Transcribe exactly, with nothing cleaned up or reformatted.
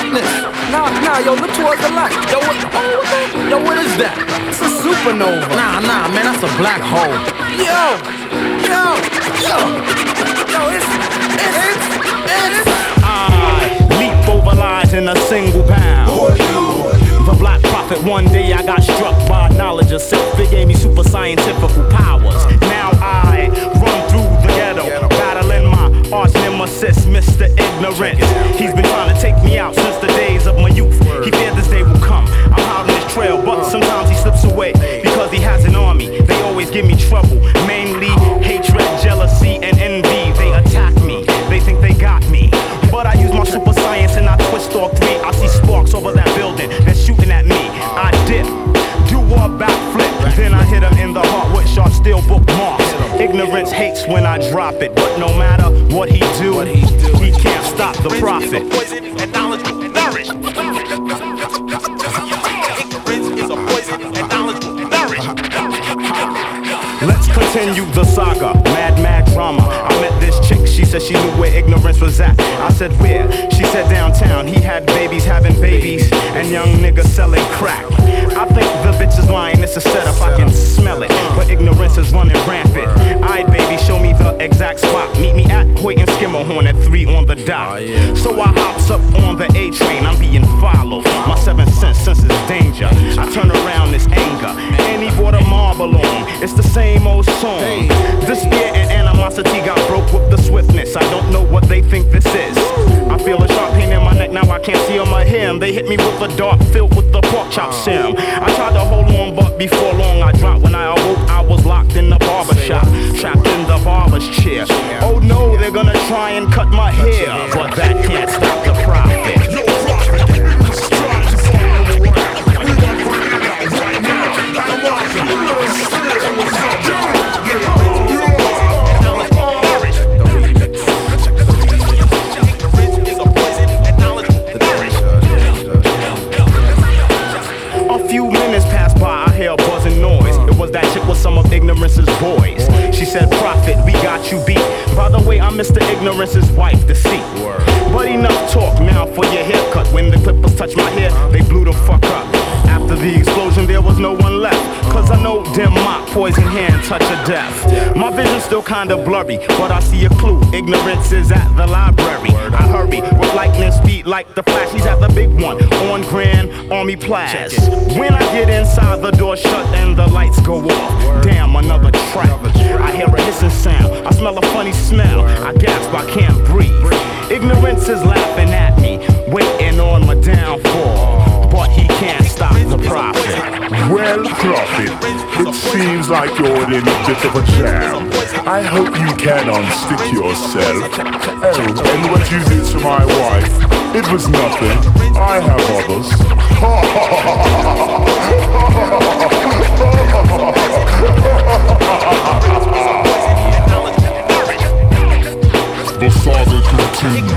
darkness. Nah, nah, yo, look towards the light. Yo, what, oh, what the, yo, what is that? It's a supernova. Nah, nah, man, that's a black hole. Yo, yo, yo, yo, it's, it's, it's, it's. I leap over lies in a single pound. Who are you? The Black Prophet. One day I got struck by knowledge of self. It gave me super scientific powers. Now I run through the ghetto, battling my arch nemesis, Mister Ignorance. He's been trying to take me out since the days of my youth. He feared this day will come. I'm out on his trail, but sometimes he slips away because he has an army. They always give me trouble, mainly hatred, jealousy, and envy. They attack me, they think they got me, but I use my super science and I twist all three. I see sparks over that building, they're shooting at me. I dip, do a backflip, then I hit him in the heart with sharp steel bookmarks. Ignorance hates when I drop it, but no matter what he do, he can't stop the prophet. Poison and knowledge will nourish. Ignorance is a poison and knowledge will nourish. Let's continue the saga, mad, mad drama. I met this chick, she said she knew where ignorance was at. I said where? She said downtown. He had babies having babies and young niggas selling crack. I think the bitch is lying, it's a setup, I can smell it, but ignorance is running rampant. Aight baby, show me the exact spot. Meet me at Hoyt and Skimmerhorn at three on the dot. So I hops up on the A train, I'm being followed. My seventh sense senses danger. I turn around, this anger, and he brought a marble on. It's the same old song. Despair and animosity got broke with the swiftness. I don't know what they think this is. I feel a sharp pain in my neck, now I can't see on my hem. They hit me with a dart filled with the pork chop sim. I tried to hold on, but before long I dropped. When I awoke, I was locked in the barber shop, trapped in the barber's chair. Oh no, they're gonna try and cut my hair, but that can't stop the prophet. Some of ignorance's boys. She said, prophet, we got you beat. By the way, I'm Mister Ignorance's wife, deceit. But enough talk now for your haircut. When the clippers touched my hair, they blew the fuck up. After the explosion, there was no one left. Cause I know dim mop, poison hand, touch of death. My vision's still kinda blurry, but I see a clue. Ignorance is at the library. I hurry with lightning speed like the flash. He's at the big one on Grand Army Plaza. When I get inside, the door shut and the lights go off. Damn, another trap. I hear a hissing sound. I smell a funny smell. I gasp, I can't breathe. Ignorance is laughing at me, waiting on my downfall. But he can't stop the prophet. Well, prophet, it seems like you're in a bit of a jam. I hope you can unstick yourself. Oh, and what you did to my wife, it was nothing. I have others. The saga continues.